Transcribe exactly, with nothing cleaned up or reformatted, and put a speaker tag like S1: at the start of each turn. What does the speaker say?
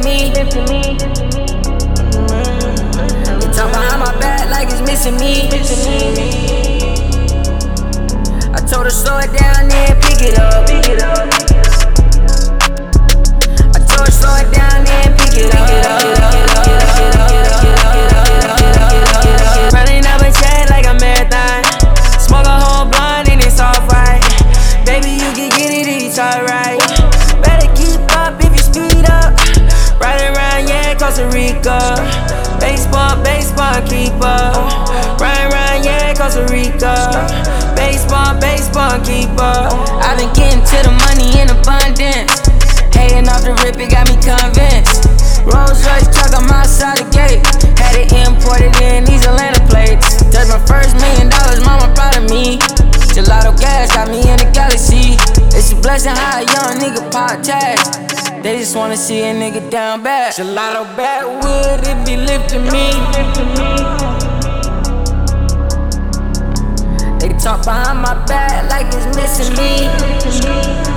S1: me. They talk behind my back like it's missing me. I told her slow it down, then pick it up. I told her slow it down, then pick it up. Running up a check like a marathon. Smoke a whole blunt and it's all right. Baby, you can get it, it's alright. Better keep up if you speed up. Riding around, yeah, Costa Rica. Baseball, baseball, keep up. Riding around, yeah, Costa Rica. Baseball, baseball, keep up. I've been getting to the money in abundance. Hating off the rip, it got me convinced. Rolls Royce truck, I'm outside the gate. Had it imported in these Atlanta plates. That's my first million dollars, mama proud of me. Gelato gas got me in the galaxy. It's a blessing how a young nigga pop tags. They just wanna see a nigga down bad. Gelato backwood, it be lifting me. They talk behind my back like it's missing me.